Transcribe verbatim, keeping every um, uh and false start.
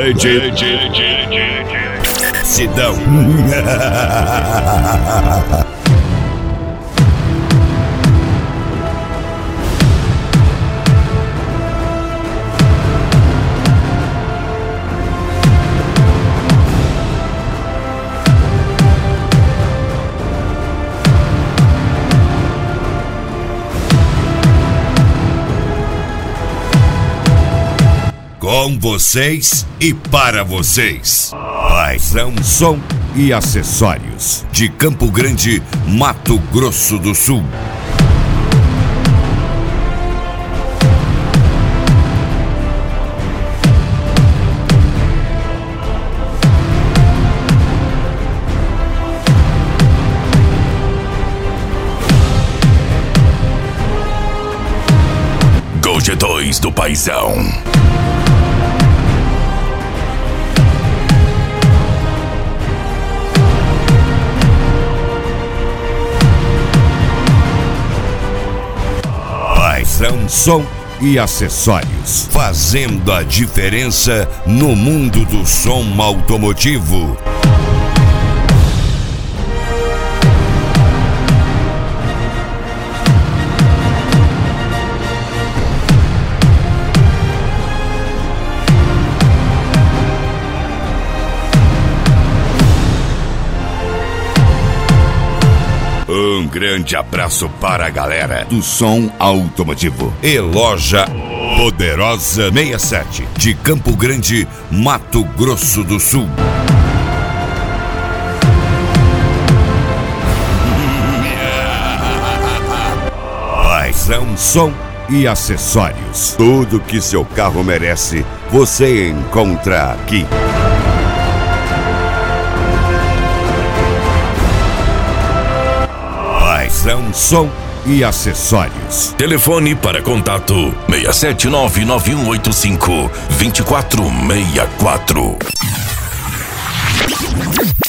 Band Sidão. Com vocês e para vocês. Paizão Som e Acessórios, de Campo Grande, Mato Grosso do Sul. Gol G dois do Paizão. Paizão Som e Acessórios, fazendo a diferença no mundo do som automotivo. Um grande abraço para a galera do som automotivo. E Loja Poderosa sessenta e sete, de Campo Grande, Mato Grosso do Sul. Paizão Som e Acessórios. Tudo que seu carro merece, você encontra aqui. Paizão Som e Acessórios. Telefone para contato seis sete nove nove um oito cinco dois quatro seis quatro.